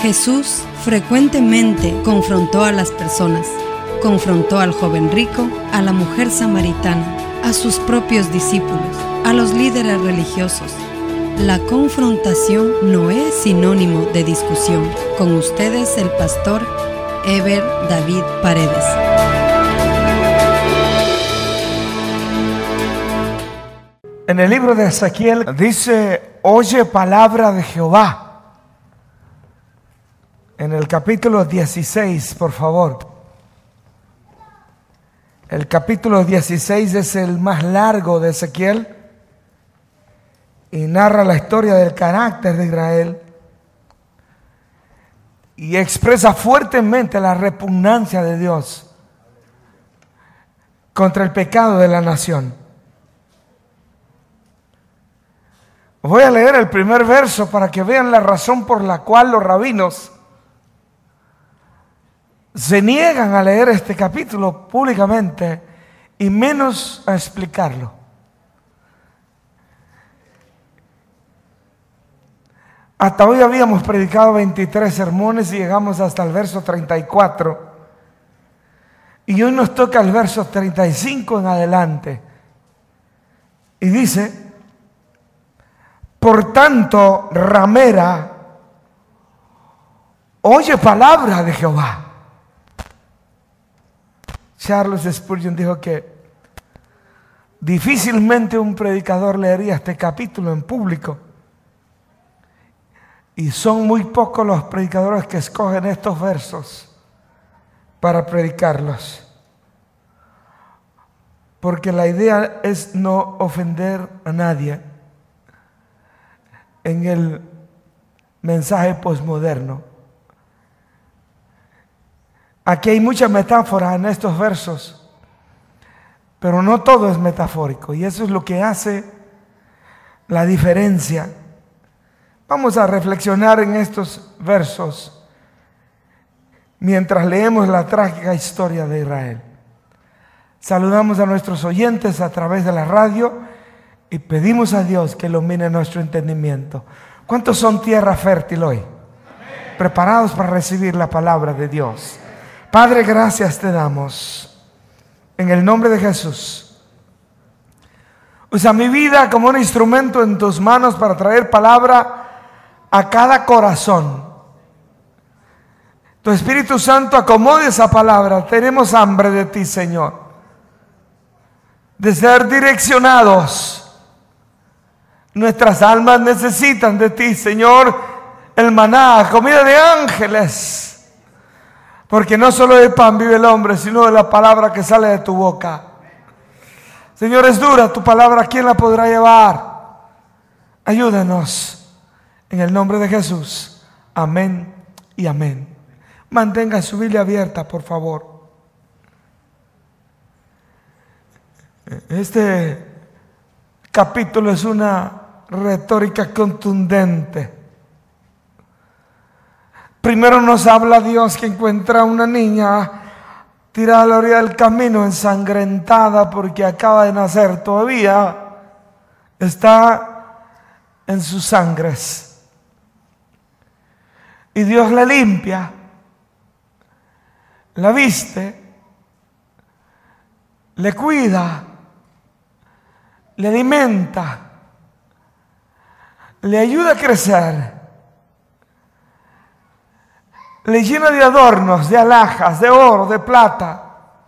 Jesús frecuentemente confrontó a las personas. Confrontó al joven rico, a la mujer samaritana, a sus propios discípulos, a los líderes religiosos. La confrontación no es sinónimo de discusión. Con ustedes el pastor Eber David Paredes. En el libro de Ezequiel dice: oye palabra de Jehová. En el capítulo 16, por favor. El capítulo 16 es el más largo de Ezequiel y narra la historia del carácter de Israel y expresa fuertemente la repugnancia de Dios contra el pecado de la nación. Voy a leer el primer verso para que vean la razón por la cual los rabinos se niegan a leer este capítulo públicamente y menos a explicarlo. Hasta hoy habíamos predicado 23 sermones y llegamos hasta el verso 34. Y hoy nos toca el verso 35 en adelante. Y dice: por tanto, ramera, oye palabra de Jehová. Charles Spurgeon dijo que difícilmente un predicador leería este capítulo en público. Y son muy pocos los predicadores que escogen estos versos para predicarlos. Porque la idea es no ofender a nadie en el mensaje posmoderno. Aquí hay muchas metáforas en estos versos, pero no todo es metafórico, y eso es lo que hace la diferencia. Vamos a reflexionar en estos versos mientras leemos la trágica historia de Israel. Saludamos a nuestros oyentes a través de la radio y pedimos a Dios que ilumine nuestro entendimiento. ¿Cuántos son tierra fértil hoy? Preparados para recibir la palabra de Dios. Padre, gracias te damos en el nombre de Jesús. Usa mi vida como un instrumento en tus manos para traer palabra a cada corazón. Tu Espíritu Santo acomode esa palabra. Tenemos hambre de ti, Señor, de ser direccionados. Nuestras almas necesitan de ti, Señor, el maná, comida de ángeles. Porque no solo de pan vive el hombre, sino de la palabra que sale de tu boca. Señor, es dura tu palabra, ¿quién la podrá llevar? Ayúdanos en el nombre de Jesús. Amén y amén. Mantenga su Biblia abierta, por favor. Este capítulo es una retórica contundente. Primero nos habla Dios que encuentra a una niña tirada a la orilla del camino, ensangrentada porque acaba de nacer, todavía está en sus sangres. Y Dios la limpia, la viste, le cuida, le alimenta, le ayuda a crecer. Le llena de adornos, de alhajas, de oro, de plata.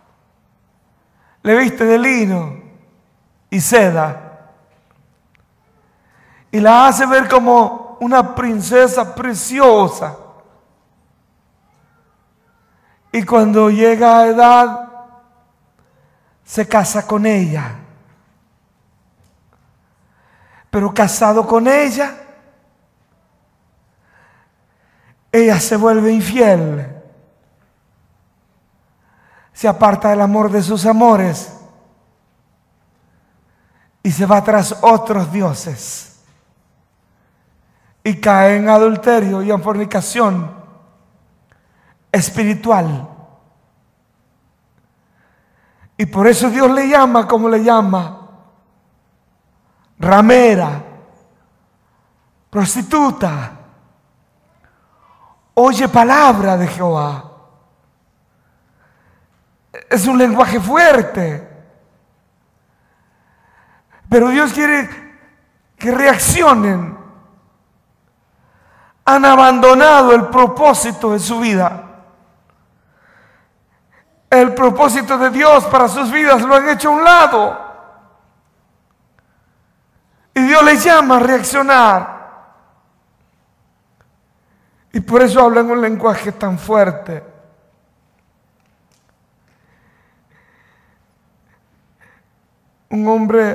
Le viste de lino y seda. Y la hace ver como una princesa preciosa. Y cuando llega a edad, se casa con ella. Pero casado con ella, ella se vuelve infiel, se aparta del amor de sus amores y se va tras otros dioses y cae en adulterio y en fornicación espiritual. Y por eso Dios le llama como le llama: ramera, prostituta. oye palabra de Jehová. Es un lenguaje fuerte. Pero Dios quiere que reaccionen. Han abandonado el propósito de su vida. El propósito de Dios para sus vidas lo han hecho a un lado. Y Dios les llama a reaccionar. Y por eso hablan un lenguaje tan fuerte. Un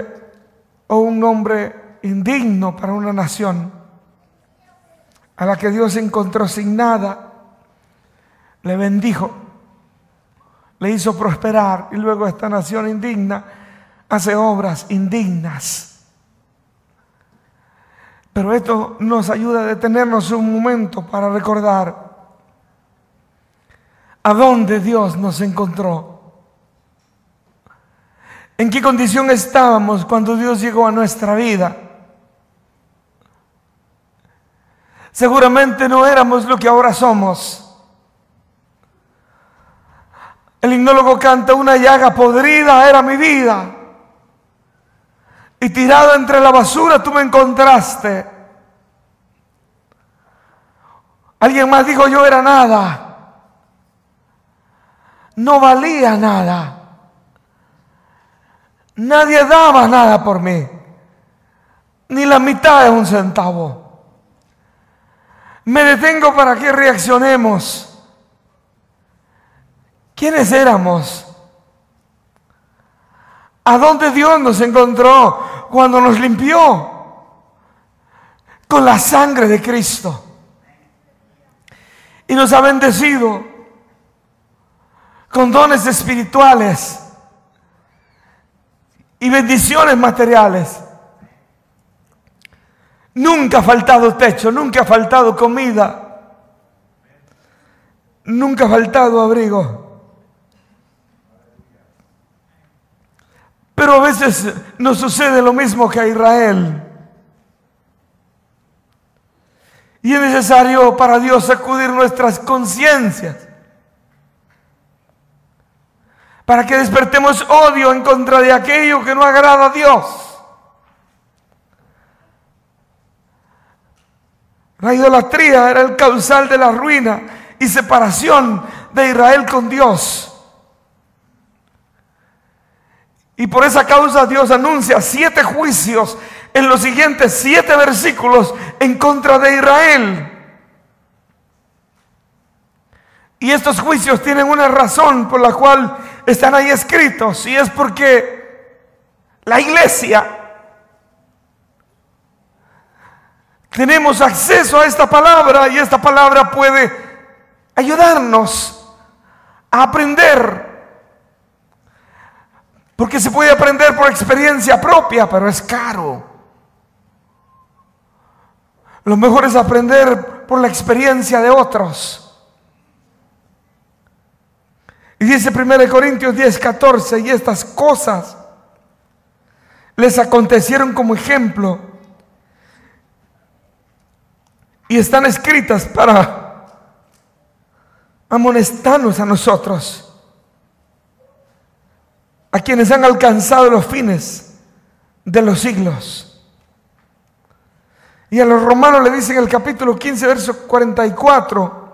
hombre indigno para una nación, a la que Dios encontró sin nada, le bendijo, le hizo prosperar, y luego esta nación indigna hace obras indignas. Pero esto nos ayuda a detenernos un momento para recordar a dónde Dios nos encontró. ¿En qué condición estábamos cuando Dios llegó a nuestra vida? Seguramente no éramos lo que ahora somos. El himnólogo canta: una llaga podrida era mi vida, y tirado entre la basura tú me encontraste. Alguien más dijo: yo era nada, no valía nada. Nadie daba nada por mí, ni la mitad de un centavo. Me detengo para que reaccionemos. ¿Quiénes éramos? ¿A dónde Dios nos encontró cuando nos limpió? Con la sangre de Cristo. Y nos ha bendecido con dones espirituales y bendiciones materiales. Nunca ha faltado techo, nunca ha faltado comida, nunca ha faltado abrigo. Pero a veces nos sucede lo mismo que a Israel. Y es necesario para Dios sacudir nuestras conciencias, para que despertemos odio en contra de aquello que no agrada a Dios. La idolatría era el causal de la ruina y separación de Israel con Dios. Y por esa causa Dios anuncia 7 juicios en los siguientes 7 versículos en contra de Israel. Y estos juicios tienen una razón por la cual están ahí escritos, y es porque la iglesia tenemos acceso a esta palabra, y esta palabra puede ayudarnos a aprender. Porque se puede aprender por experiencia propia, pero es caro. Lo mejor es aprender por la experiencia de otros. Y dice 1 Corintios 10:14, y estas cosas les acontecieron como ejemplo, y están escritas para amonestarnos a nosotros, a quienes han alcanzado los fines de los siglos. Y a los romanos le dice en el capítulo 15, verso 44,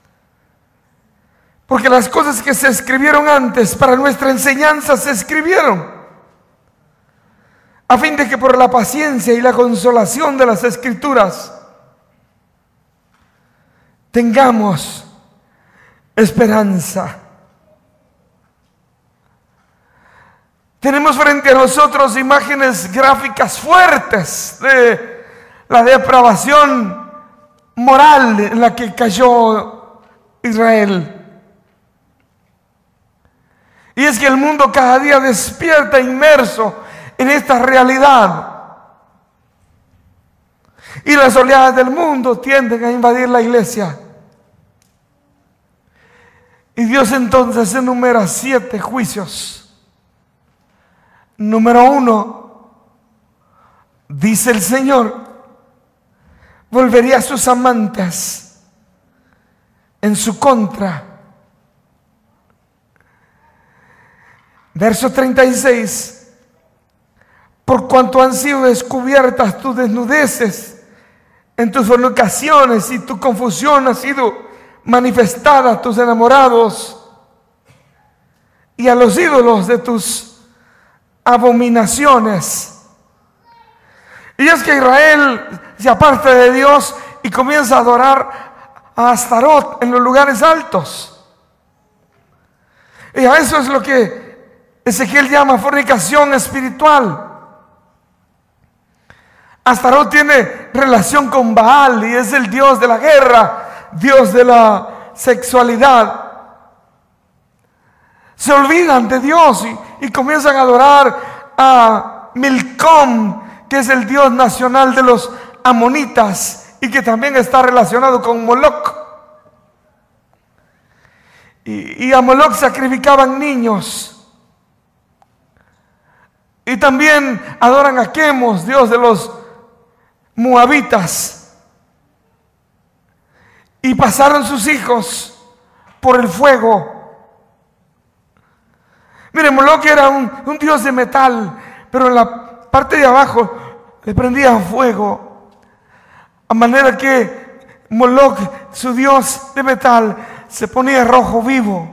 porque las cosas que se escribieron antes para nuestra enseñanza se escribieron, a fin de que por la paciencia y la consolación de las Escrituras tengamos esperanza. Tenemos frente a nosotros imágenes gráficas fuertes de la depravación moral en la que cayó Israel. Y es que el mundo cada día despierta inmerso en esta realidad. Y las oleadas del mundo tienden a invadir la iglesia. Y Dios entonces enumera 7 juicios. Número 1, dice el Señor, volvería a sus amantes en su contra. Verso 36. Por cuanto han sido descubiertas tus desnudeces en tus fornicaciones y tu confusión ha sido manifestada a tus enamorados y a los ídolos de tus abominaciones. Y es que Israel se aparta de Dios y comienza a adorar a Astarot en los lugares altos. Y a eso es lo que Ezequiel llama fornicación espiritual. Astarot tiene relación con Baal y es el dios de la guerra, dios de la sexualidad. Se olvidan de Dios y comienzan a adorar a Milcom, que es el dios nacional de los amonitas y que también está relacionado con Moloch. Y a Moloch sacrificaban niños. Y también adoran a Quemos, dios de los moabitas. Y pasaron sus hijos por el fuego. Mire, Moloch era un dios de metal, pero en la parte de abajo le prendían fuego. A manera que Moloch, su dios de metal, se ponía rojo vivo.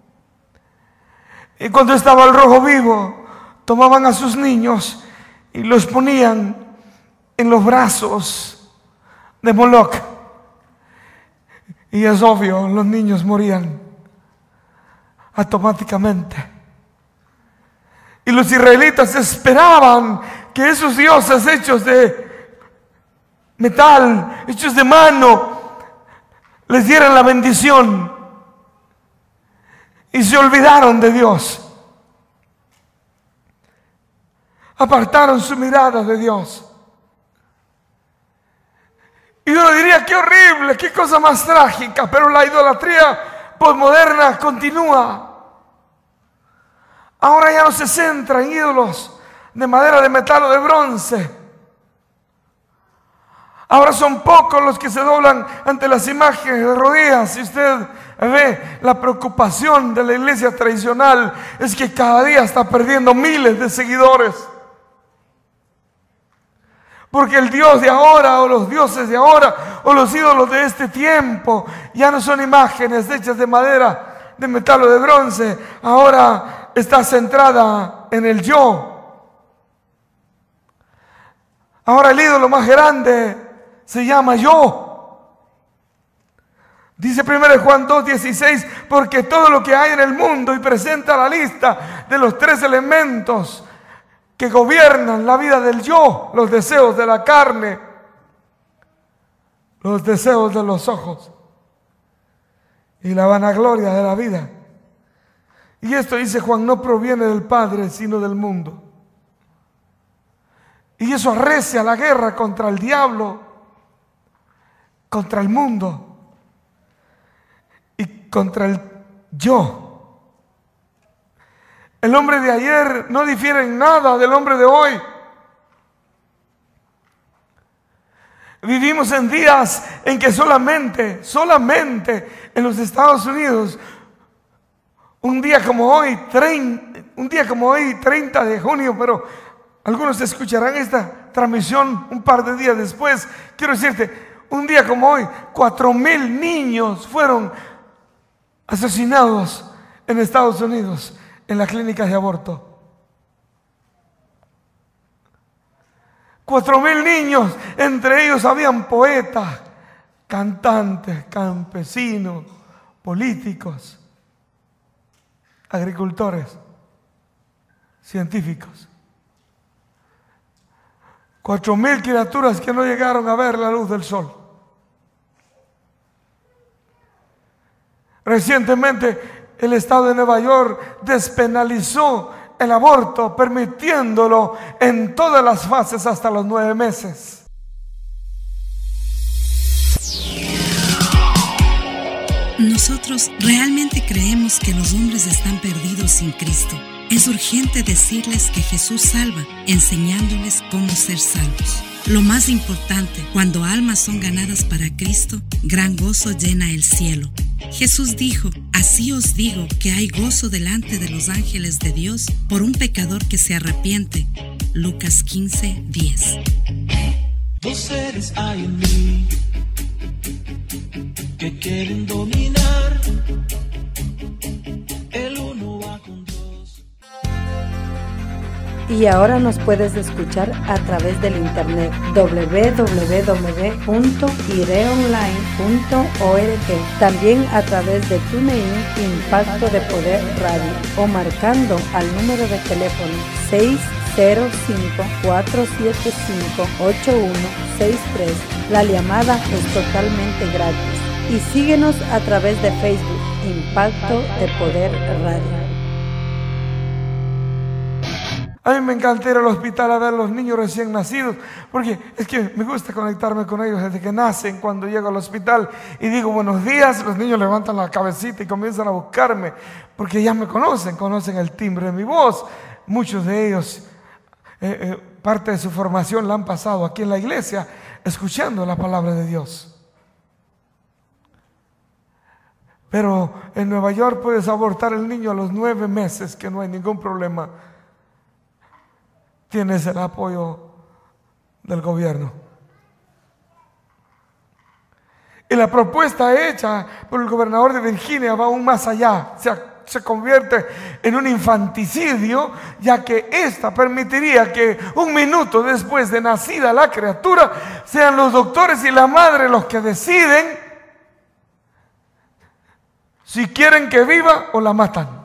Y cuando estaba el rojo vivo, tomaban a sus niños y los ponían en los brazos de Moloch. Y es obvio, los niños morían automáticamente. Y los israelitas esperaban que esos dioses hechos de metal, hechos de mano, les dieran la bendición. Y se olvidaron de Dios. Apartaron su mirada de Dios. Y uno diría, qué horrible, qué cosa más trágica, pero la idolatría posmoderna continúa. Ahora ya no se centra en ídolos de madera, de metal o de bronce. Ahora son pocos los que se doblan ante las imágenes de rodillas. Si usted ve la preocupación de la iglesia tradicional, es que cada día está perdiendo miles de seguidores. Porque el Dios de ahora, o los dioses de ahora, o los ídolos de este tiempo, ya no son imágenes hechas de madera, de metal o de bronce. Ahora está centrada en el yo. Ahora el ídolo más grande se llama yo. Dice 1 Juan 2:16, porque todo lo que hay en el mundo, y presenta la lista de los 3 elementos que gobiernan la vida del yo: los deseos de la carne, los deseos de los ojos y la vanagloria de la vida. Y esto, dice Juan, no proviene del Padre, sino del mundo. Y eso arrecia la guerra contra el diablo, contra el mundo y contra el yo. El hombre de ayer no difiere en nada del hombre de hoy. Vivimos en días en que solamente en los Estados Unidos, un día como hoy, 30 de junio, pero algunos escucharán esta transmisión un par de días después. Quiero decirte, un día como hoy, 4,000 niños fueron asesinados en Estados Unidos en las clínicas de aborto. 4,000 niños, entre ellos habían poetas, cantantes, campesinos, políticos, agricultores, científicos. 4,000 criaturas que no llegaron a ver la luz del sol. Recientemente el estado de Nueva York despenalizó el aborto, permitiéndolo en todas las fases hasta los 9 meses. Nosotros realmente creemos que los hombres están perdidos sin Cristo. Es urgente decirles que Jesús salva, enseñándoles cómo ser salvos. Lo más importante, cuando almas son ganadas para Cristo, gran gozo llena el cielo. Jesús dijo: así os digo que hay gozo delante de los ángeles de Dios por un pecador que se arrepiente. Lucas 15:10. Dos seres hay en mí que quieren dominar. El uno va con Dios. Y ahora nos puedes escuchar a través del internet www.ireonline.org, también a través de TuneIn Impacto de Poder Radio, o marcando al número de teléfono 605-475-8163. La llamada es totalmente gratis. Y síguenos a través de Facebook, Impacto de Poder Radio. A mí me encanta ir al hospital a ver a los niños recién nacidos, porque es que me gusta conectarme con ellos desde que nacen. Cuando llego al hospital y digo buenos días, los niños levantan la cabecita y comienzan a buscarme, porque ya me conocen el timbre de mi voz. Muchos de ellos, parte de su formación la han pasado aquí en la iglesia, escuchando la palabra de Dios. Pero en Nueva York puedes abortar el niño a los 9 meses, que no hay ningún problema. Tienes el apoyo del gobierno. Y la propuesta hecha por el gobernador de Virginia va aún más allá. Se convierte en un infanticidio, ya que esta permitiría que 1 minuto después de nacida la criatura sean los doctores y la madre los que deciden si quieren que viva o la matan.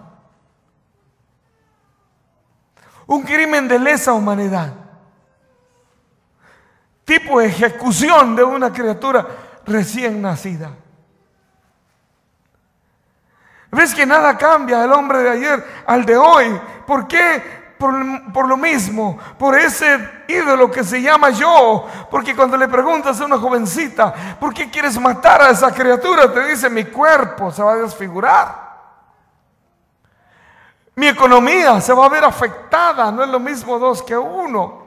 Un crimen de lesa humanidad, tipo de ejecución de una criatura recién nacida. ¿Ves que nada cambia el hombre de ayer al de hoy? ¿Por qué? Por lo mismo, por ese ídolo que se llama yo. Porque cuando le preguntas a una jovencita, ¿por qué quieres matar a esa criatura? Te dice: mi cuerpo se va a desfigurar. Mi economía se va a ver afectada, no es lo mismo 2 que 1.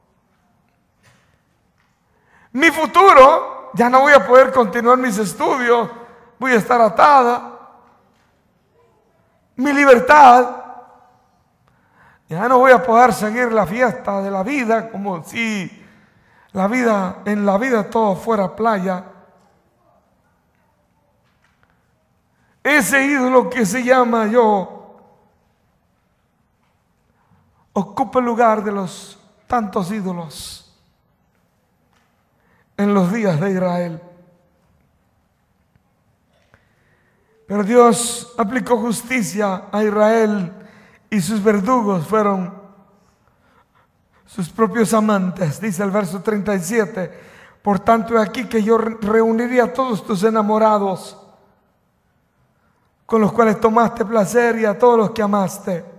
Mi futuro, ya no voy a poder continuar mis estudios, voy a estar atada. Mi libertad, ya no voy a poder seguir la fiesta de la vida como si en la vida todo fuera playa. Ese ídolo que se llama yo ocupa el lugar de los tantos ídolos en los días de Israel. Pero Dios aplicó justicia a Israel y sus verdugos fueron sus propios amantes. Dice el verso 37: por tanto, he aquí que yo reuniría a todos tus enamorados, con los cuales tomaste placer, y a todos los que amaste,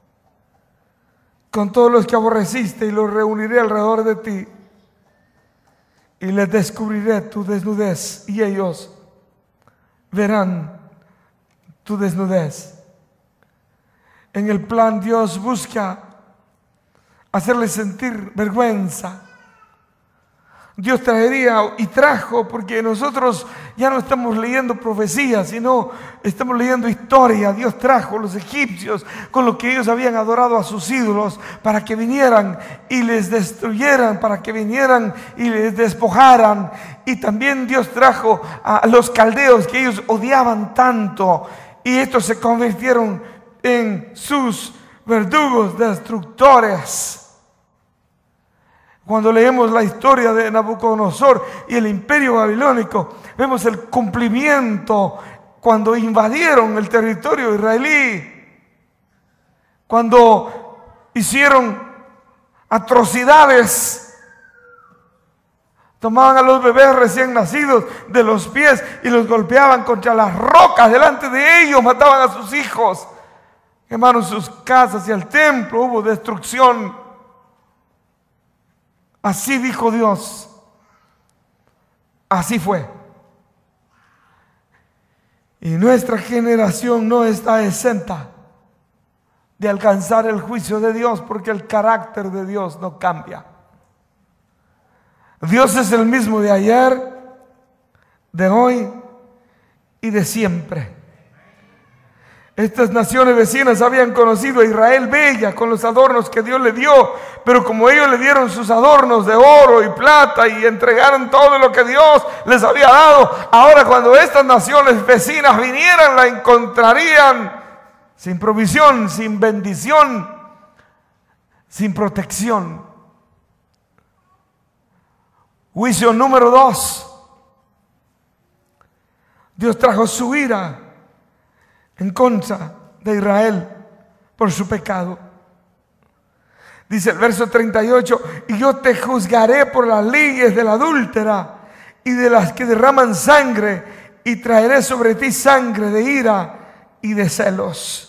con todos los que aborreciste, y los reuniré alrededor de ti, y les descubriré tu desnudez, y ellos verán tu desnudez. En el plan, Dios busca hacerles sentir vergüenza. Dios traería y trajo, porque nosotros ya no estamos leyendo profecías, sino estamos leyendo historia. Dios trajo a los egipcios con lo que ellos habían adorado a sus ídolos, para que vinieran y les destruyeran, para que vinieran y les despojaran. Y también Dios trajo a los caldeos, que ellos odiaban tanto, y estos se convirtieron en sus verdugos destructores. Cuando leemos la historia de Nabucodonosor y el imperio babilónico, vemos el cumplimiento cuando invadieron el territorio israelí, cuando hicieron atrocidades. Tomaban a los bebés recién nacidos de los pies y los golpeaban contra las rocas delante de ellos, mataban a sus hijos, quemaron sus casas y el templo, hubo destrucción. Así dijo Dios, así fue. Y nuestra generación no está exenta de alcanzar el juicio de Dios, porque el carácter de Dios no cambia. Dios es el mismo de ayer, de hoy y de siempre. Estas naciones vecinas habían conocido a Israel bella con los adornos que Dios le dio, pero como ellos le dieron sus adornos de oro y plata y entregaron todo lo que Dios les había dado, ahora cuando estas naciones vecinas vinieran, la encontrarían sin provisión, sin bendición, sin protección. Juicio número 2. Dios trajo su ira en contra de Israel por su pecado. Dice el verso 38: y yo te juzgaré por las leyes de la adúltera y de las que derraman sangre, y traeré sobre ti sangre de ira y de celos.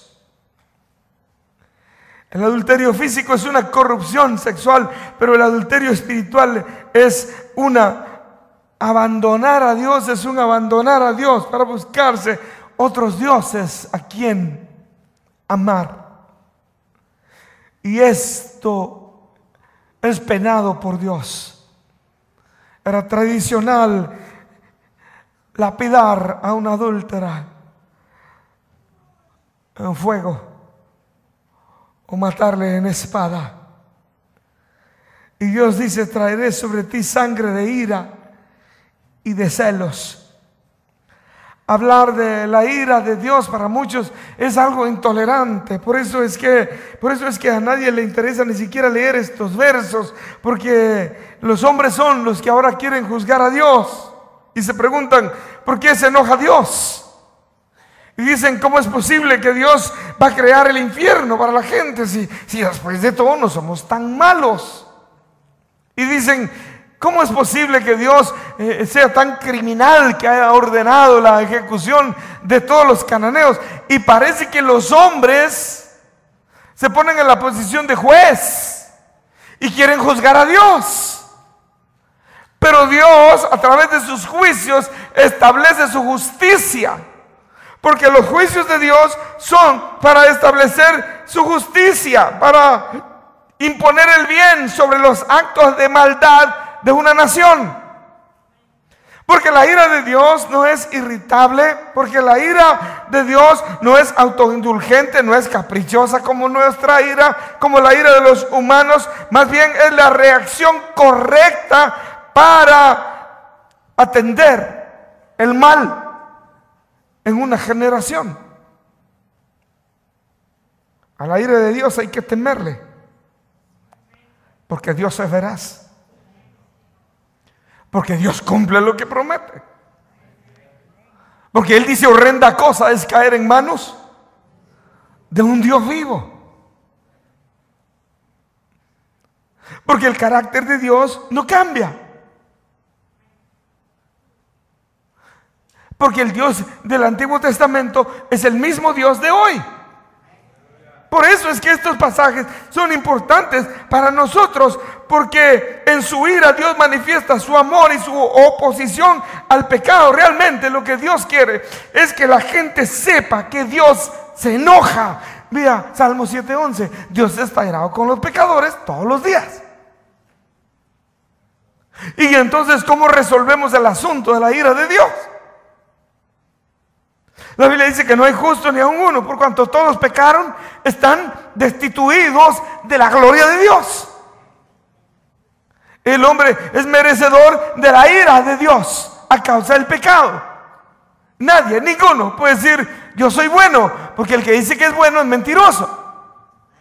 El adulterio físico es una corrupción sexual, pero el adulterio espiritual es abandonar a Dios, es un abandonar a Dios para buscarse otros dioses a quien amar. Y esto es penado por Dios. Era tradicional lapidar a una adúltera en fuego o matarle en espada. Y Dios dice: traeré sobre ti sangre de ira y de celos. Hablar de la ira de Dios para muchos es algo intolerante. Por eso es que a nadie le interesa ni siquiera leer estos versos, porque los hombres son los que ahora quieren juzgar a Dios y se preguntan: ¿por qué se enoja Dios? Y dicen: ¿cómo es posible que Dios va a crear el infierno para la gente si después de todo no somos tan malos? Y dicen: ¿cómo es posible que Dios sea tan criminal que haya ordenado la ejecución de todos los cananeos? Y parece que los hombres se ponen en la posición de juez y quieren juzgar a Dios. Pero Dios, a través de sus juicios, establece su justicia. Porque los juicios de Dios son para establecer su justicia, para imponer el bien sobre los actos de maldad de una nación. Porque la ira de Dios no es irritable, porque la ira de Dios no es autoindulgente, no es caprichosa como nuestra ira, como la ira de los humanos. Más bien es la reacción correcta para atender el mal en una generación. A la ira de Dios hay que temerle, porque Dios es veraz. Porque Dios cumple lo que promete. Porque Él dice: horrenda cosa es caer en manos de un Dios vivo. Porque el carácter de Dios no cambia. Porque el Dios del Antiguo Testamento es el mismo Dios de hoy. Por eso es que estos pasajes son importantes para nosotros, porque en su ira Dios manifiesta su amor y su oposición al pecado. Realmente lo que Dios quiere es que la gente sepa que Dios se enoja. Mira, Salmo 7:11: Dios está irado con los pecadores todos los días. Y entonces, ¿cómo resolvemos el asunto de la ira de Dios? La Biblia dice que no hay justo ni aun uno, por cuanto todos pecaron, están destituidos de la gloria de Dios. El hombre es merecedor de la ira de Dios a causa del pecado. Nadie, ninguno puede decir: yo soy bueno, porque el que dice que es bueno es mentiroso.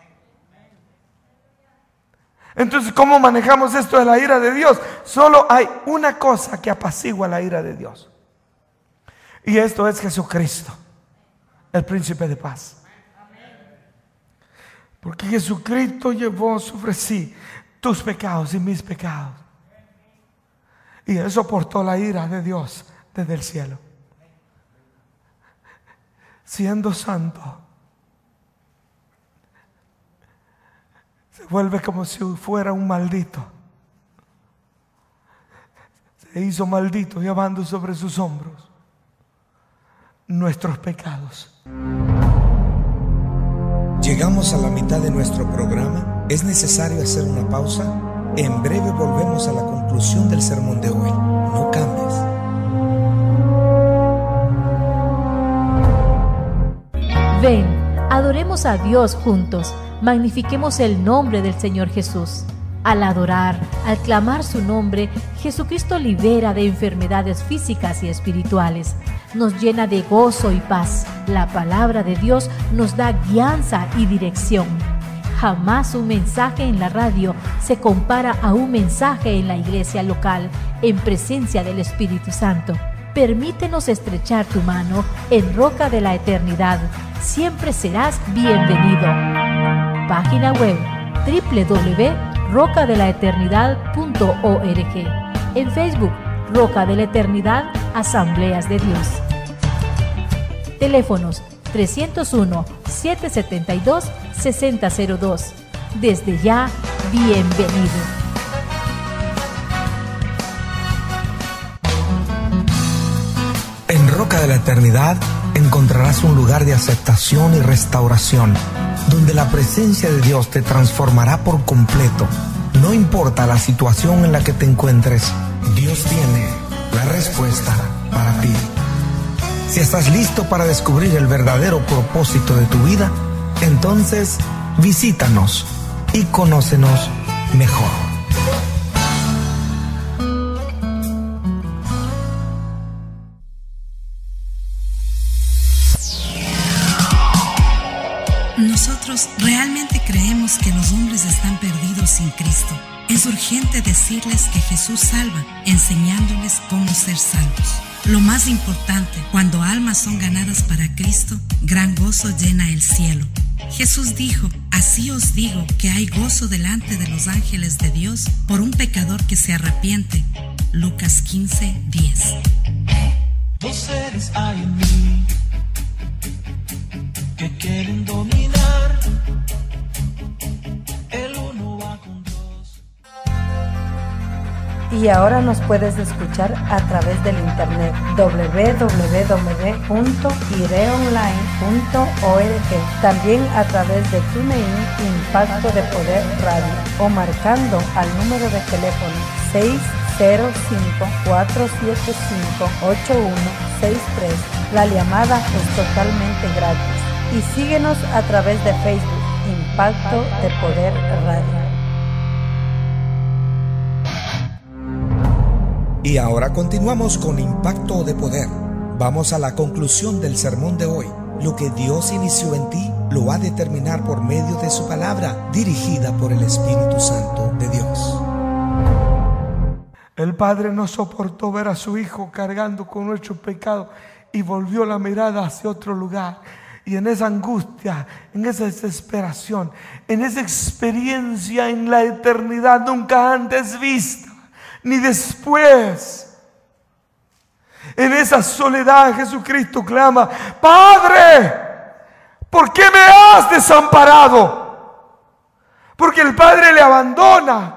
Entonces, ¿cómo manejamos esto de la ira de Dios? Solo hay una cosa que apacigua la ira de Dios. Y esto es Jesucristo, el príncipe de paz. Porque Jesucristo llevó sobre sí tus pecados y mis pecados. Y Él soportó la ira de Dios desde el cielo. Siendo santo, se vuelve como si fuera un maldito. Se hizo maldito llevando sobre sus hombros nuestros pecados. Llegamos a la mitad de nuestro programa. Es necesario hacer una pausa. En breve volvemos a la conclusión del sermón de hoy. No cambies. Adoremos a Dios juntos, magnifiquemos el nombre del Señor Jesús. Al adorar, al clamar su nombre, Jesucristo libera de enfermedades físicas y espirituales. Nos llena de gozo y paz. La palabra de Dios nos da guianza y dirección. Jamás un mensaje en la radio se compara a un mensaje en la iglesia local, en presencia del Espíritu Santo. Permítenos estrechar tu mano en Roca de la Eternidad. Siempre serás bienvenido. Página web www.rocadelaeternidad.org. En Facebook, Roca de la Eternidad, Asambleas de Dios. Teléfonos 301-772-6002. Desde ya, bienvenido. En Roca de la Eternidad encontrarás un lugar de aceptación y restauración, donde la presencia de Dios te transformará por completo. No importa la situación en la que te encuentres, Dios tiene la respuesta para ti. Si estás listo para descubrir el verdadero propósito de tu vida, entonces visítanos y conócenos mejor. Nosotros realmente creemos que los hombres están perdidos sin Cristo. Es urgente decirles que Jesús salva, enseñándoles cómo ser salvos. Lo más importante, cuando almas son ganadas para Cristo, gran gozo llena el cielo. Jesús dijo: así os digo que hay gozo delante de los ángeles de Dios por un pecador que se arrepiente. Lucas 15:10. Dos seres hay en mí que quieren dominar. El uno va con Dios. Y ahora nos puedes escuchar a través del internet www.ireonline.org, también a través de TuneIn, Impacto de Poder Radio, o marcando al número de teléfono 605-475-8163. La llamada es totalmente gratis. Y síguenos a través de Facebook, Impacto de Poder Radio. Y ahora continuamos con Impacto de Poder. Vamos a la conclusión del sermón de hoy. Lo que Dios inició en ti lo va a determinar por medio de su palabra, dirigida por el Espíritu Santo de Dios. El Padre no soportó ver a su Hijo cargando con nuestro pecado y volvió la mirada hacia otro lugar. Y en esa angustia, en esa desesperación, en esa experiencia en la eternidad nunca antes vista, ni después, en esa soledad, Jesucristo clama: Padre, ¿por qué me has desamparado? Porque el Padre le abandona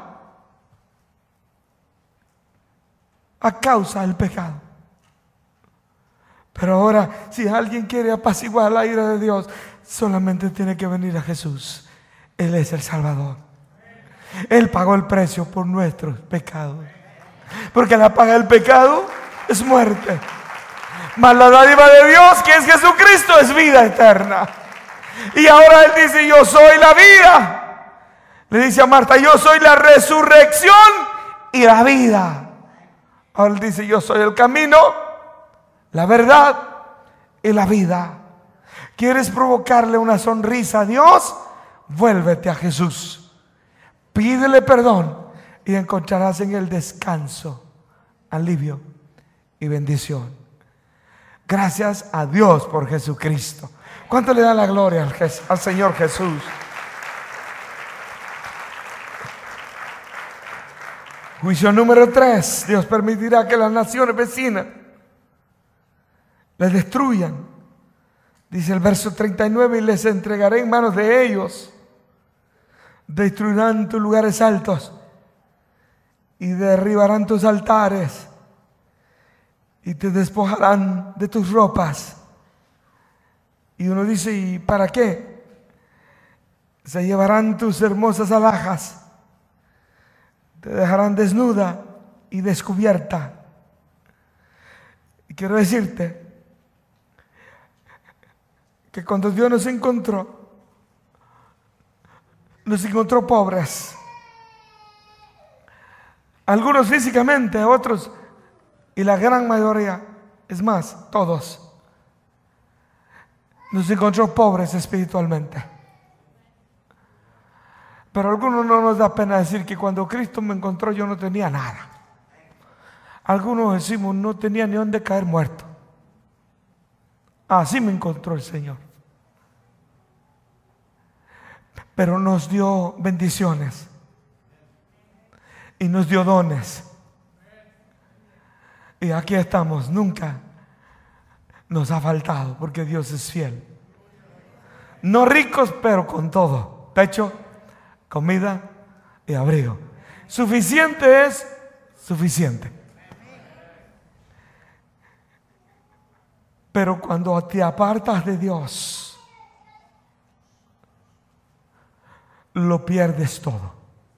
a causa del pecado. Pero ahora, si alguien quiere apaciguar la ira de Dios, solamente tiene que venir a Jesús. Él es el Salvador. Él pagó el precio por nuestros pecados. Porque la paga del pecado es muerte. Mas la dádiva de Dios, que es Jesucristo, es vida eterna. Y ahora Él dice: yo soy la vida. Le dice a Marta: yo soy la resurrección y la vida. Ahora Él dice: yo soy el camino, la verdad y la vida. ¿Quieres provocarle una sonrisa a Dios? Vuélvete a Jesús. Pídele perdón y encontrarás en Él descanso, alivio y bendición. Gracias a Dios por Jesucristo. ¿Cuánto le dan la gloria al Señor Jesús? Juicio número 3. Dios permitirá que las naciones vecinas les destruyan. Dice el verso 39: y les entregaré en manos de ellos. Destruirán tus lugares altos y derribarán tus altares y te despojarán de tus ropas. Y uno dice: ¿y para qué? Se llevarán tus hermosas alhajas, te dejarán desnuda y descubierta. Y quiero decirte que cuando Dios nos encontró, nos encontró pobres. Algunos físicamente, otros, y la gran mayoría, es más, todos, nos encontró pobres espiritualmente. Pero a algunos no nos da pena decir que cuando Cristo me encontró yo no tenía nada. Algunos decimos no tenía ni dónde caer muerto. Así me encontró el Señor. Pero nos dio bendiciones y nos dio dones. Y aquí estamos, nunca nos ha faltado porque Dios es fiel. No ricos, pero con todo: techo, comida y abrigo. Suficiente es suficiente. Pero cuando te apartas de Dios, lo pierdes todo.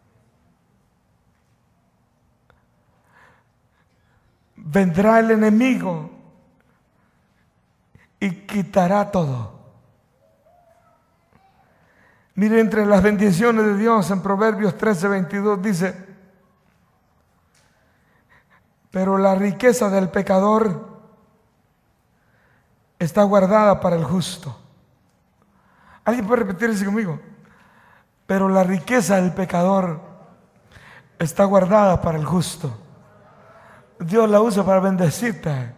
Vendrá el enemigo y quitará todo. Mire, entre las bendiciones de Dios en Proverbios 13:22 dice: pero la riqueza del pecador está guardada para el justo. ¿Alguien puede repetir eso conmigo? Pero la riqueza del pecador está guardada para el justo. Dios la usa para bendecirte.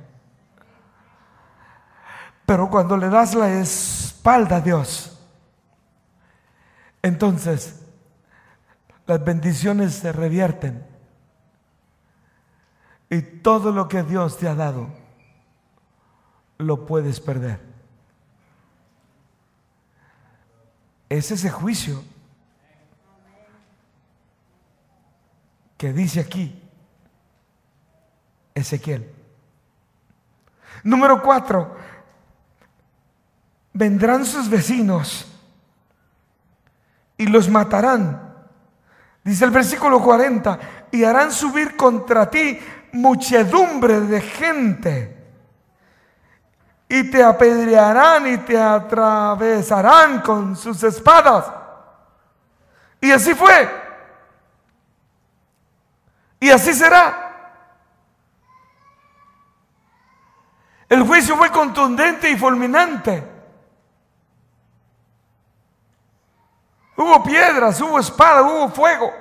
Pero cuando le das la espalda a Dios, entonces las bendiciones se revierten. Y todo lo que Dios te ha dado, lo puedes perder. Es ese juicio que dice aquí Ezequiel. Número 4. Vendrán sus vecinos y los matarán. Dice el versículo 40: y harán subir contra ti muchedumbre de gente, y te apedrearán y te atravesarán con sus espadas. Y así fue. Y así será. El juicio fue contundente y fulminante. Hubo piedras, hubo espada, hubo fuego.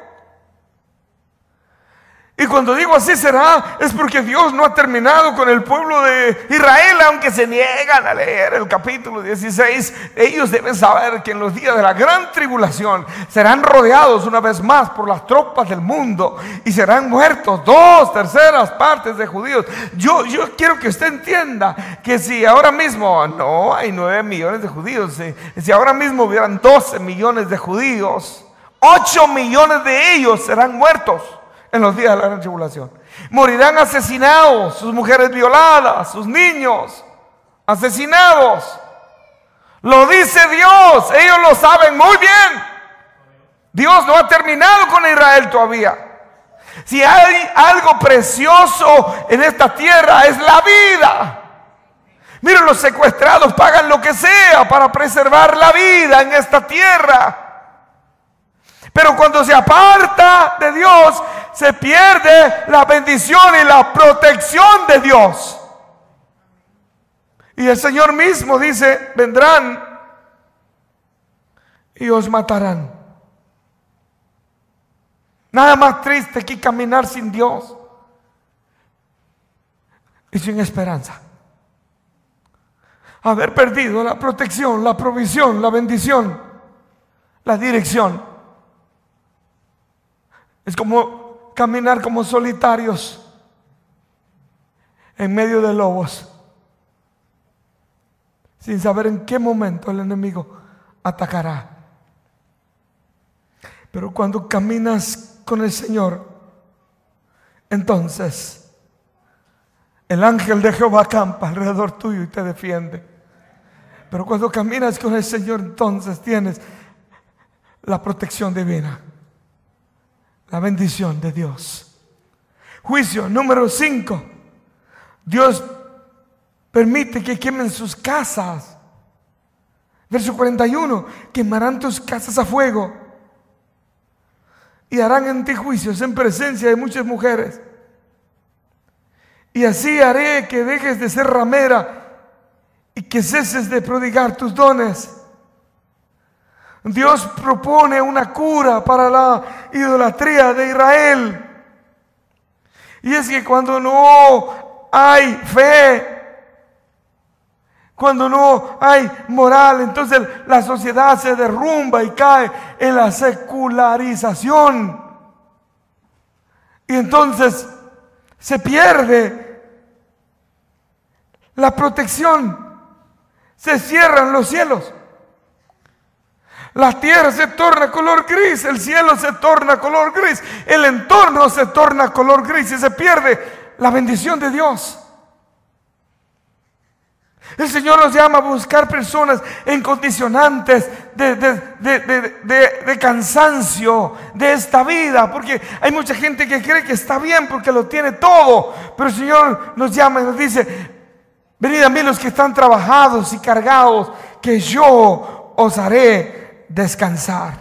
Y cuando digo así será, es porque Dios no ha terminado con el pueblo de Israel, aunque se niegan a leer el capítulo 16. Ellos deben saber que en los días de la gran tribulación serán rodeados una vez más por las tropas del mundo y serán muertos 2/3 partes de judíos. Yo quiero que usted entienda que si ahora mismo no hay 9 millones de judíos, si ahora mismo hubieran 12 millones de judíos, 8 millones de ellos serán muertos en los días de la gran tribulación. Morirán asesinados, sus mujeres violadas, sus niños asesinados. Lo dice Dios, ellos lo saben muy bien. Dios no ha terminado con Israel todavía. Si hay algo precioso en esta tierra, es la vida. Miren, los secuestrados pagan lo que sea para preservar la vida en esta tierra. Pero cuando se aparta de Dios, se pierde la bendición y la protección de Dios. Y el Señor mismo dice: vendrán y os matarán. Nada más triste que caminar sin Dios y sin esperanza. Haber perdido la protección, la provisión, la bendición, la dirección. Es como caminar como solitarios en medio de lobos, sin saber en qué momento el enemigo atacará. Pero cuando caminas con el Señor, entonces el ángel de Jehová acampa alrededor tuyo y te defiende. Pero cuando caminas con el Señor, entonces tienes la protección divina, la bendición de Dios. Juicio número 5. Dios permite que quemen sus casas. Verso 41. Quemarán tus casas a fuego y harán en ti juicios en presencia de muchas mujeres. Y así haré que dejes de ser ramera y que ceses de prodigar tus dones. Dios propone una cura para la idolatría de Israel. Y es que cuando no hay fe, cuando no hay moral, entonces la sociedad se derrumba y cae en la secularización. Y entonces se pierde la protección, se cierran los cielos. La tierra se torna color gris, el cielo se torna color gris, el entorno se torna color gris y se pierde la bendición de Dios. El Señor nos llama a buscar personas en condicionantes de cansancio de esta vida, porque hay mucha gente que cree que está bien porque lo tiene todo, pero el Señor nos llama y nos dice: venid a mí los que están trabajados y cargados, que yo os haré descansar.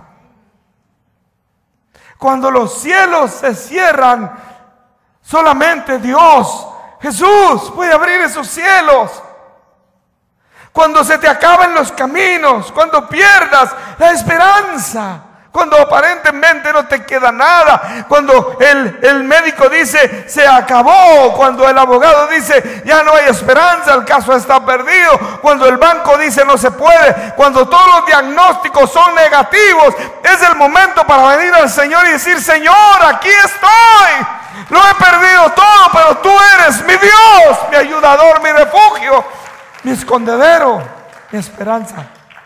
Cuando los cielos se cierran, solamente Dios, Jesús, puede abrir esos cielos. Cuando se te acaban los caminos, cuando pierdas la esperanza, cuando aparentemente no te queda nada, cuando el médico dice se acabó, cuando el abogado dice ya no hay esperanza, el caso está perdido, cuando el banco dice no se puede, cuando todos los diagnósticos son negativos, es el momento para venir al Señor y decir: Señor, aquí estoy, lo he perdido todo, pero tú eres mi Dios, mi ayudador, mi refugio, mi escondedero, mi esperanza.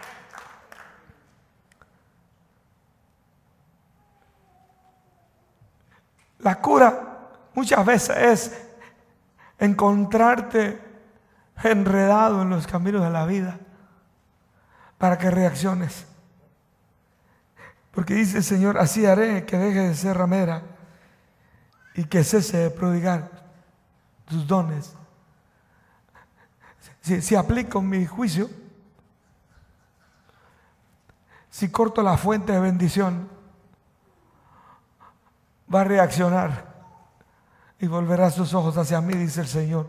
La cura muchas veces es encontrarte enredado en los caminos de la vida para que reacciones. Porque dice el Señor: así haré que deje de ser ramera y que cese de prodigar tus dones. Si aplico mi juicio, si corto la fuente de bendición, va a reaccionar y volverá sus ojos hacia mí, dice el Señor.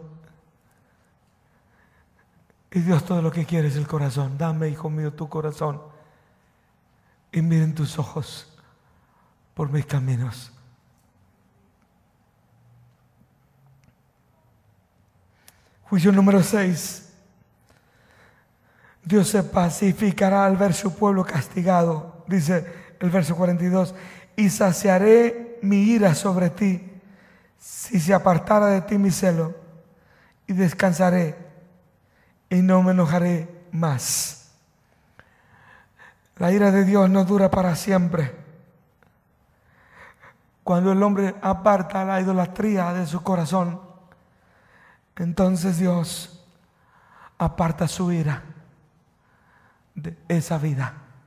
Y Dios todo lo que quiere es el corazón. Dame, hijo mío, tu corazón y miren tus ojos por mis caminos. Juicio número 6. Dios se pacificará al ver su pueblo castigado, dice el verso 42, y saciaré mi ira sobre ti, si se apartara de ti mi celo, y descansaré, y no me enojaré más. La ira de Dios no dura para siempre. Cuando el hombre aparta la idolatría de su corazón, entonces Dios aparta su ira de esa vida.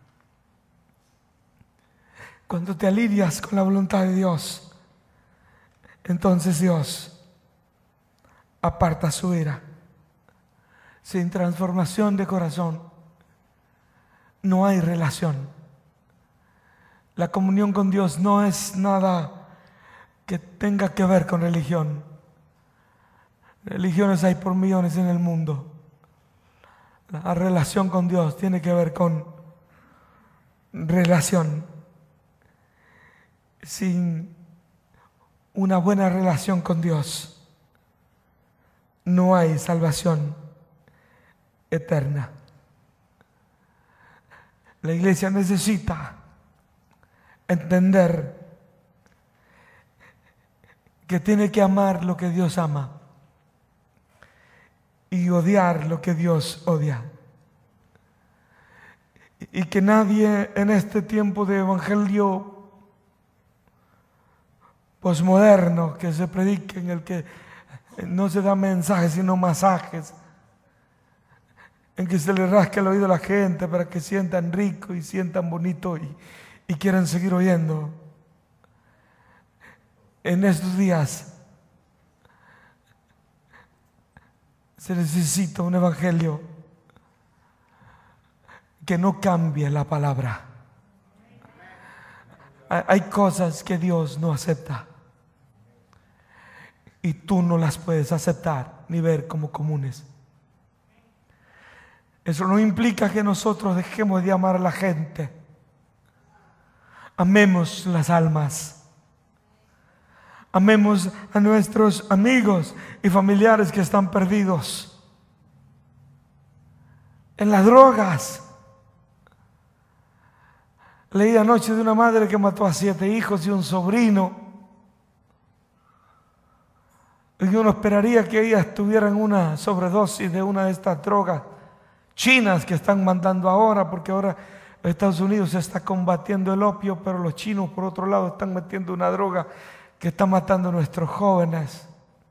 Cuando te alineas con la voluntad de Dios, entonces Dios aparta su ira. Sin transformación de corazón no hay relación. La comunión con Dios no es nada que tenga que ver con religión. Religiones hay por millones en el mundo. La relación con Dios tiene que ver con relación. Sin una buena relación con Dios, no hay salvación eterna. La iglesia necesita entender que tiene que amar lo que Dios ama y odiar lo que Dios odia. Y que nadie en este tiempo de evangelio posmoderno que se predique, en el que no se da mensajes sino masajes, en que se le rasque el oído a la gente para que sientan rico y sientan bonito y quieran seguir oyendo. En estos días se necesita un evangelio que no cambie la palabra. Hay cosas que Dios no acepta. Y tú no las puedes aceptar ni ver como comunes. Eso no implica que nosotros dejemos de amar a la gente. Amemos las almas. Amemos a nuestros amigos y familiares que están perdidos en las drogas. Leí anoche de una madre que mató a 7 hijos y un sobrino. Y uno esperaría que ella estuviera en una sobredosis de una de estas drogas chinas que están mandando ahora, porque ahora Estados Unidos se está combatiendo el opio, pero los chinos por otro lado están metiendo una droga que está matando a nuestros jóvenes.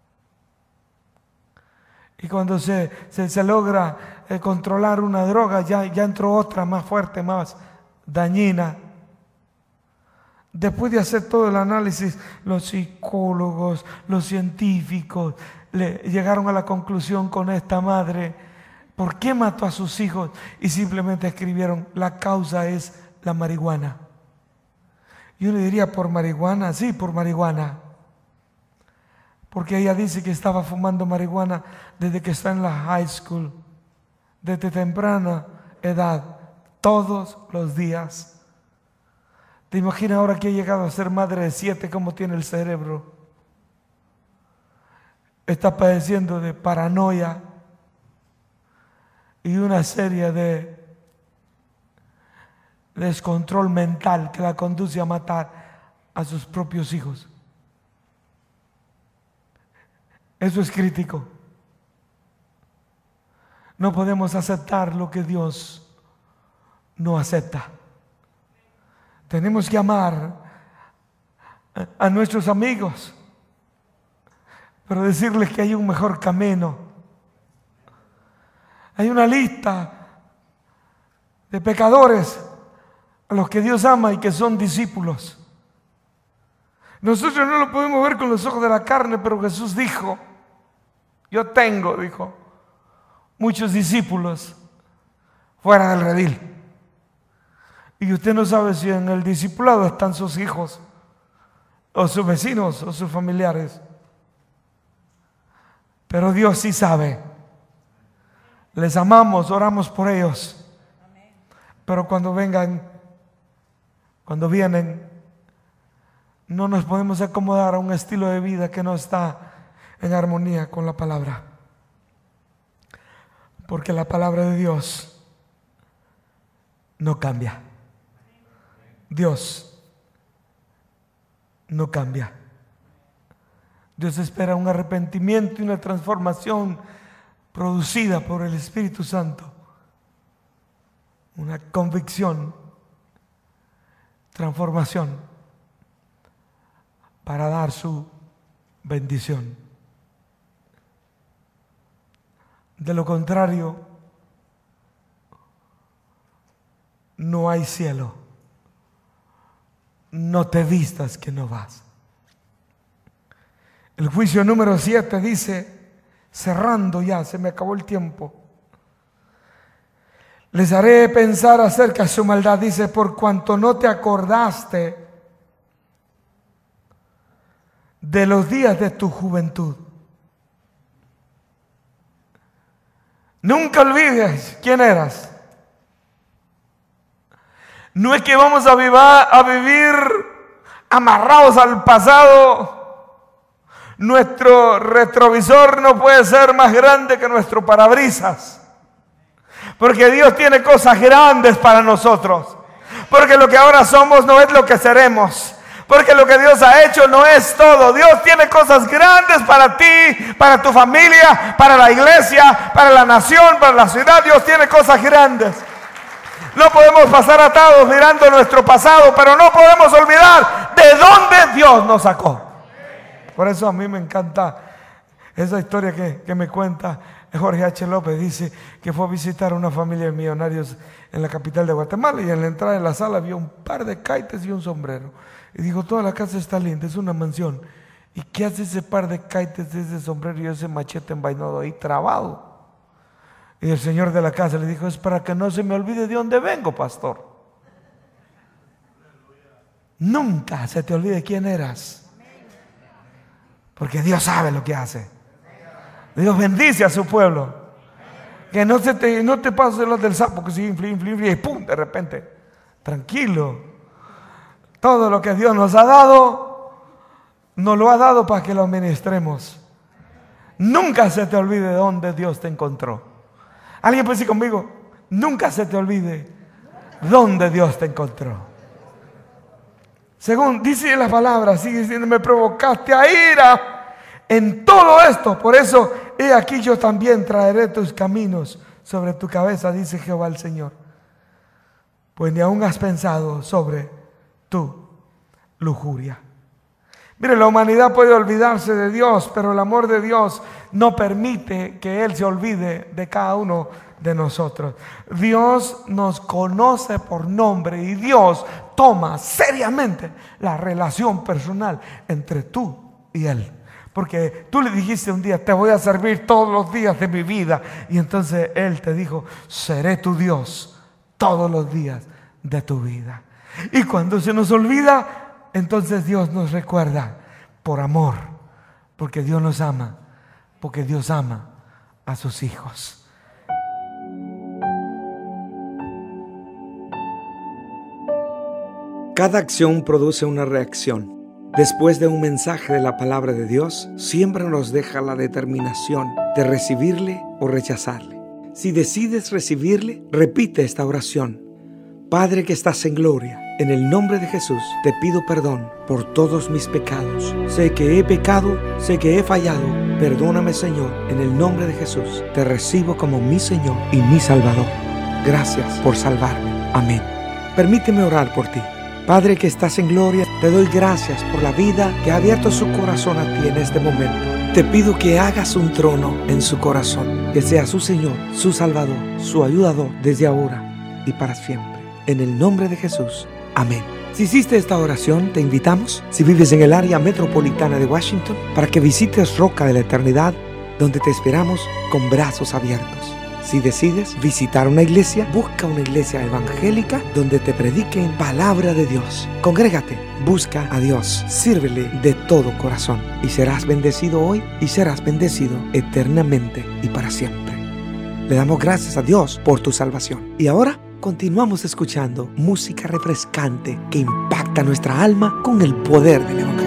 Y cuando se logra controlar una droga, ya entró otra más fuerte, más dañina. Después de hacer todo el análisis, los psicólogos, los científicos llegaron a la conclusión con esta madre: ¿por qué mató a sus hijos? Y simplemente escribieron: la causa es la marihuana. Y uno diría: ¿por marihuana? Sí, por marihuana. Porque ella dice que estaba fumando marihuana desde que está en la high school, desde temprana edad, todos los días. ¿Te imaginas ahora que ha llegado a ser madre de 7, cómo tiene el cerebro? Está padeciendo de paranoia y una serie de descontrol mental que la conduce a matar a sus propios hijos. Eso es crítico. No podemos aceptar lo que Dios no acepta. Tenemos que amar a nuestros amigos, pero decirles que hay un mejor camino. Hay una lista de pecadores a los que Dios ama y que son discípulos. Nosotros no lo podemos ver con los ojos de la carne, pero Jesús dijo: yo tengo, dijo, muchos discípulos fuera del redil. Y usted no sabe si en el discipulado están sus hijos, o sus vecinos, o sus familiares. Pero Dios sí sabe. Les amamos, oramos por ellos. Pero cuando vienen, no nos podemos acomodar a un estilo de vida que no está en armonía con la palabra. Porque la palabra de Dios no cambia. Dios no cambia. Dios espera un arrepentimiento y una transformación producida por el Espíritu Santo. Una convicción, transformación, para dar su bendición. De lo contrario, no hay cielo. No te vistas que no vas. El juicio número 7 dice, cerrando ya, se me acabó el tiempo: les haré pensar acerca de su maldad, dice, por cuanto no te acordaste de los días de tu juventud. Nunca olvides quién eras. No es que vamos a vivir amarrados al pasado. Nuestro retrovisor no puede ser más grande que nuestro parabrisas. Porque Dios tiene cosas grandes para nosotros. Porque lo que ahora somos no es lo que seremos. Porque lo que Dios ha hecho no es todo. Dios tiene cosas grandes para ti, para tu familia, para la iglesia, para la nación, para la ciudad. Dios tiene cosas grandes. No podemos pasar atados mirando nuestro pasado, pero no podemos olvidar de dónde Dios nos sacó. Por eso a mí me encanta esa historia que me cuenta Jorge H. López. Dice que fue a visitar a una familia de millonarios en la capital de Guatemala, y en la entrada de la sala vio un par de kites y un sombrero. Y dijo: toda la casa está linda, es una mansión. ¿Y qué hace ese par de kites, ese sombrero y ese machete envainado ahí trabado? Y el señor de la casa le dijo: es para que no se me olvide de dónde vengo, pastor. nunca se te olvide quién eras. Porque Dios sabe lo que hace. Dios bendice a su pueblo. Que no te pases los del sapo que sigue infli, y pum, de repente. Tranquilo. Todo lo que Dios nos ha dado, nos lo ha dado para que lo ministremos. Nunca se te olvide dónde Dios te encontró. Alguien puede decir conmigo, nunca se te olvide dónde Dios te encontró. Según dice la palabra, sigue diciendo, me provocaste a ira en todo esto. Por eso, he aquí yo también traeré tus caminos sobre tu cabeza, dice Jehová el Señor. Pues ni aún has pensado sobre tu lujuria. Mire, la humanidad puede olvidarse de Dios, pero el amor de Dios no permite que Él se olvide de cada uno de nosotros. Dios nos conoce por nombre y Dios toma seriamente la relación personal entre tú y Él. Porque tú le dijiste un día, te voy a servir todos los días de mi vida. Y entonces Él te dijo, seré tu Dios todos los días de tu vida. Y cuando se nos olvida, entonces Dios nos recuerda por amor. Porque Dios nos ama. Porque Dios ama a sus hijos. Cada acción produce una reacción. Después de un mensaje de la palabra de Dios, siempre nos deja la determinación de recibirle o rechazarle. Si decides recibirle, repite esta oración. Padre que estás en gloria, en el nombre de Jesús te pido perdón por todos mis pecados. Sé que he pecado, sé que he fallado. Perdóname, Señor, en el nombre de Jesús. Te recibo como mi Señor y mi Salvador. Gracias por salvarme. Amén. Permíteme orar por ti. Padre que estás en gloria, te doy gracias por la vida que ha abierto su corazón a ti en este momento. Te pido que hagas un trono en su corazón, que sea su Señor, su Salvador, su ayudador desde ahora y para siempre. En el nombre de Jesús. Amén. Si hiciste esta oración, te invitamos, si vives en el área metropolitana de Washington, para que visites Roca de la Eternidad, donde te esperamos con brazos abiertos. Si decides visitar una iglesia, busca una iglesia evangélica donde te prediquen palabra de Dios. Congrégate, busca a Dios, sírvele de todo corazón y serás bendecido hoy y serás bendecido eternamente y para siempre. Le damos gracias a Dios por tu salvación. Y ahora continuamos escuchando música refrescante que impacta nuestra alma con el poder del evangelio.